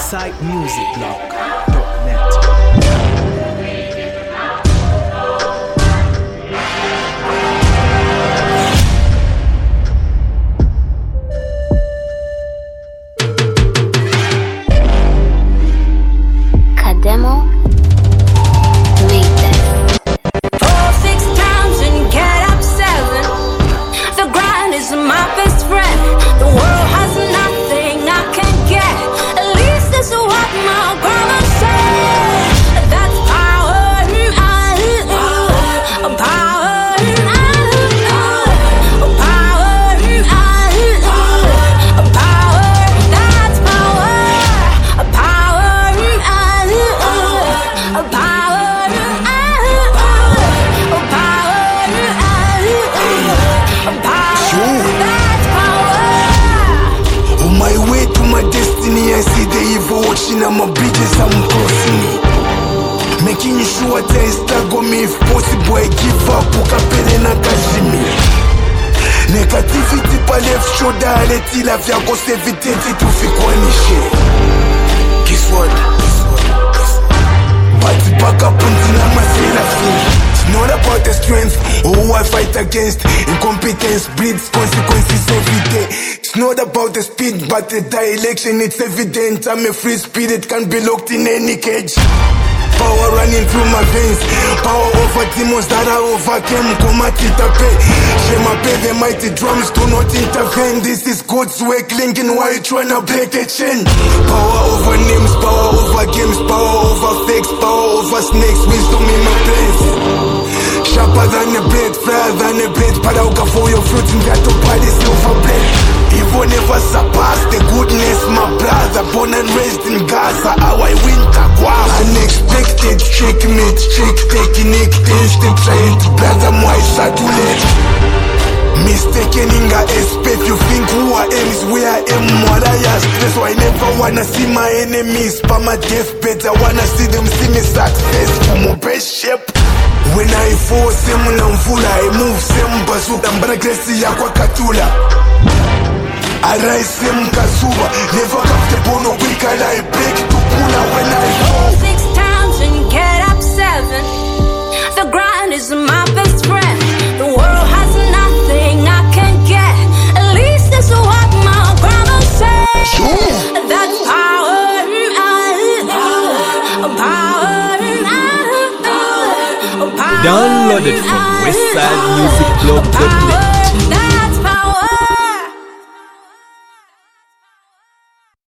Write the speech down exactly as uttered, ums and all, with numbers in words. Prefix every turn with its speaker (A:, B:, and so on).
A: westside music blog dot net.
B: I'm a bitches, I'm crossing me. Making sure they struggle me. If possible, I give up. Ukapele na kashimi. Negativity pa left shoulder. Aleti la vya cause evidenti tufikwanishe. Guess what? But back up until I'm a sailor. It's not about the strength or who I fight against. Incompetence breeds consequences every day. It's not about the speed, but the direction, it's evident. I'm a free spirit, can't be locked in any cage. Power running through my veins. Power over demons that I overcame. Komatita pay. Shema pay, the mighty drums do not intervene. This is God's work, linking why you tryna break a chain. Power over names, power over games, power over fakes, power over snakes, wisdom in my place. Sharper than a blade, flyer than a blade. Parauka for your fruit in that body silver blade. Evil never surpass the goodness, my brother. Born and raised in Gaza, how I win Tagwa. Unexpected checkmate, check technique, instant trade. Brother, my satellite. Mistaken in a expect, you think who I am is where I am. What I ask, that's why I never wanna see my enemies. For my deathbed, I wanna see them see me success for my best shape. When I force them, when I'm full, I move them. Bazooka, mbara gresi ya kwa katula. I rise them kazuba. Never comfortable, no weak, and I break to pull out when I fall.
C: Six times and get up seven. The grind is my best friend. The world has nothing I can get. At least that's what my grandma said.
B: Sure.
C: That's power. Power. Power.
A: Downloaded from westside music blog dot net.